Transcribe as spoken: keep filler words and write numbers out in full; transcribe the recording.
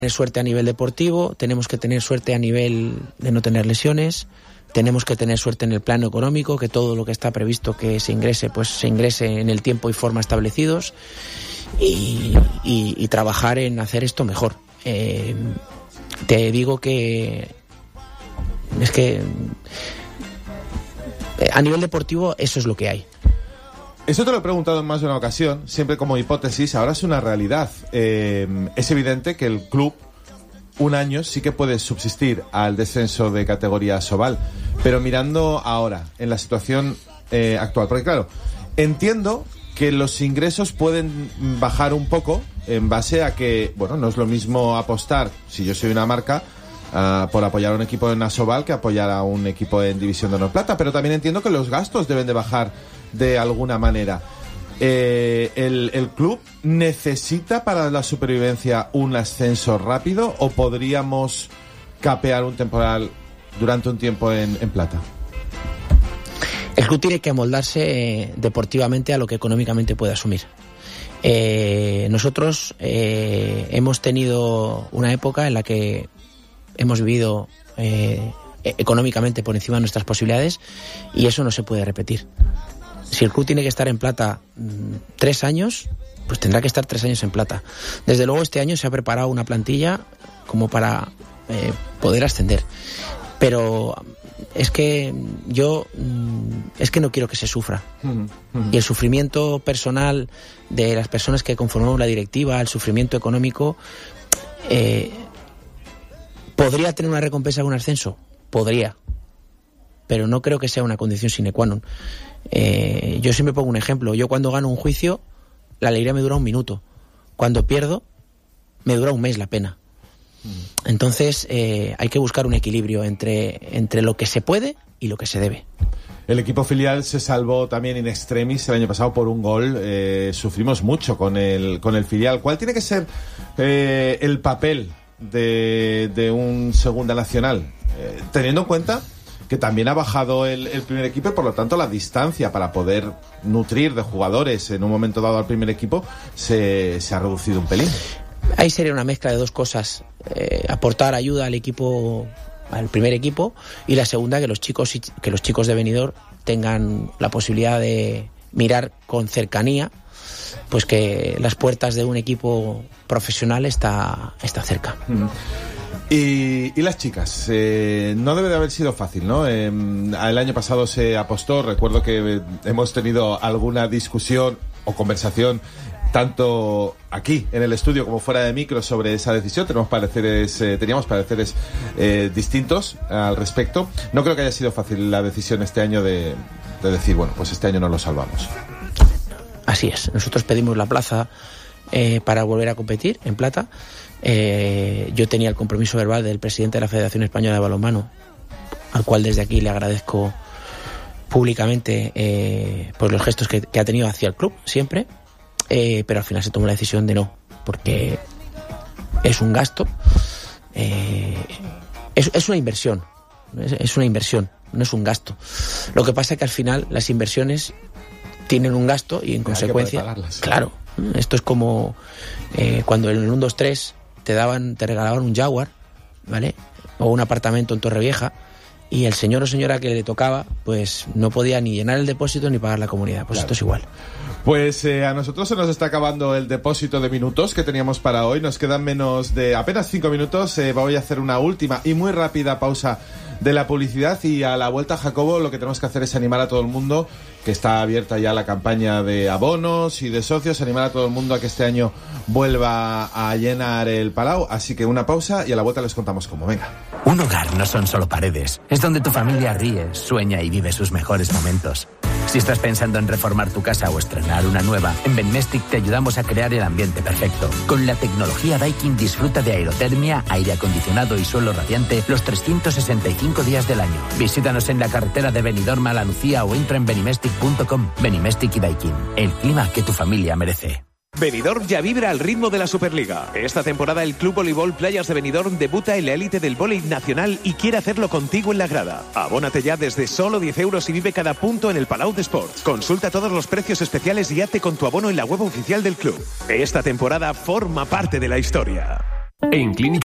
tener suerte a nivel deportivo, tenemos que tener suerte a nivel de no tener lesiones, tenemos que tener suerte en el plano económico, que todo lo que está previsto que se ingrese, pues se ingrese en el tiempo y forma establecidos, y, y, y trabajar en hacer esto mejor. Eh, te digo que es que a nivel deportivo eso es lo que hay. Eso te lo he preguntado en más de una ocasión, siempre como hipótesis, ahora es una realidad. Eh, es evidente que el club un año sí que puede subsistir al descenso de categoría Sobal, pero mirando ahora, en la situación eh, actual, porque claro, entiendo que los ingresos pueden bajar un poco en base a que, bueno, no es lo mismo apostar, si yo soy una marca, Uh, por apoyar a un equipo en Asobal que apoyar a un equipo en División de Honor Plata, pero también entiendo que los gastos deben de bajar de alguna manera. Eh, el, ¿El club necesita para la supervivencia un ascenso rápido o podríamos capear un temporal durante un tiempo en, en Plata? El club tiene que amoldarse eh, deportivamente a lo que económicamente puede asumir. Eh, nosotros eh, hemos tenido una época en la que hemos vivido eh, económicamente por encima de nuestras posibilidades, y eso no se puede repetir. Si el club tiene que estar en Plata mmm, tres años, pues tendrá que estar tres años en Plata. Desde luego este año se ha preparado una plantilla como para eh, poder ascender, pero es que yo mmm, es que no quiero que se sufra. Uh-huh. Uh-huh. Y el sufrimiento personal de las personas que conformamos la directiva, el sufrimiento económico, eh, ¿podría tener una recompensa de un ascenso? Podría, pero no creo que sea una condición sine qua non. Eh, yo siempre pongo un ejemplo. Yo cuando gano un juicio, la alegría me dura un minuto. Cuando pierdo, me dura un mes la pena. Entonces eh, hay que buscar un equilibrio entre, entre lo que se puede y lo que se debe. El equipo filial se salvó también in extremis el año pasado por un gol. Eh, sufrimos mucho con el, con el filial. ¿Cuál tiene que ser eh, el papel de, de un segunda nacional, eh, teniendo en cuenta que también ha bajado el, el primer equipo y por lo tanto la distancia para poder nutrir de jugadores en un momento dado al primer equipo se, se ha reducido un pelín? Ahí sería una mezcla de dos cosas: eh, aportar ayuda al equipo, al primer equipo, y la segunda, que los chicos que los chicos de Benidorm tengan la posibilidad de mirar con cercanía pues que las puertas de un equipo profesional está, está cerca. Mm. Y, y las chicas, eh, no debe de haber sido fácil, ¿no? Eh, el año pasado se apostó, recuerdo que hemos tenido alguna discusión o conversación tanto aquí en el estudio como fuera de micro sobre esa decisión. Tenemos pareceres, eh, teníamos pareceres eh, distintos al respecto. No creo que haya sido fácil la decisión este año de, de decir, bueno, pues este año no lo salvamos. Así es, nosotros pedimos la plaza eh, para volver a competir en Plata. Eh, yo tenía el compromiso verbal del presidente de la Federación Española de Balonmano, al cual desde aquí le agradezco públicamente eh, pues los gestos que, que ha tenido hacia el club siempre, eh, pero al final se tomó la decisión de no, porque es un gasto, eh, es, es una inversión, es, es una inversión, no es un gasto. Lo que pasa es que al final las inversiones tienen un gasto y en consecuencia, claro, esto es como eh, cuando en el uno dos tres te daban, te regalaban un Jaguar, ¿vale? O un apartamento en Torrevieja, y el señor o señora que le tocaba pues no podía ni llenar el depósito ni pagar la comunidad. Pues claro, esto es igual. Pues eh, a nosotros se nos está acabando el depósito de minutos que teníamos para hoy. Nos quedan menos de apenas cinco minutos. Eh, voy a hacer una última y muy rápida pausa de la publicidad, y a la vuelta, Jacobo, lo que tenemos que hacer es animar a todo el mundo, que está abierta ya la campaña de abonos y de socios, animar a todo el mundo a que este año vuelva a llenar el Palau. Así que una pausa y a la vuelta les contamos cómo. Venga. Un hogar no son solo paredes, es donde tu familia ríe, sueña y vive sus mejores momentos. Si estás pensando en reformar tu casa o estrenar una nueva, en Benimestic te ayudamos a crear el ambiente perfecto. Con la tecnología Daikin disfruta de aerotermia, aire acondicionado y suelo radiante los trescientos sesenta y cinco días del año. Visítanos en la carretera de Benidorm a La Lucía o entra en benimestic punto com. Benimestic y Daikin, el clima que tu familia merece. Benidorm ya vibra al ritmo de la Superliga. Esta temporada el Club Voleibol Playas de Benidorm debuta en la élite del voleibol nacional y quiere hacerlo contigo en la grada. Abónate ya desde solo diez euros y vive cada punto en el Palau de Sports. Consulta todos los precios especiales y hazte con tu abono en la web oficial del club. Esta temporada forma parte de la historia. En Clínica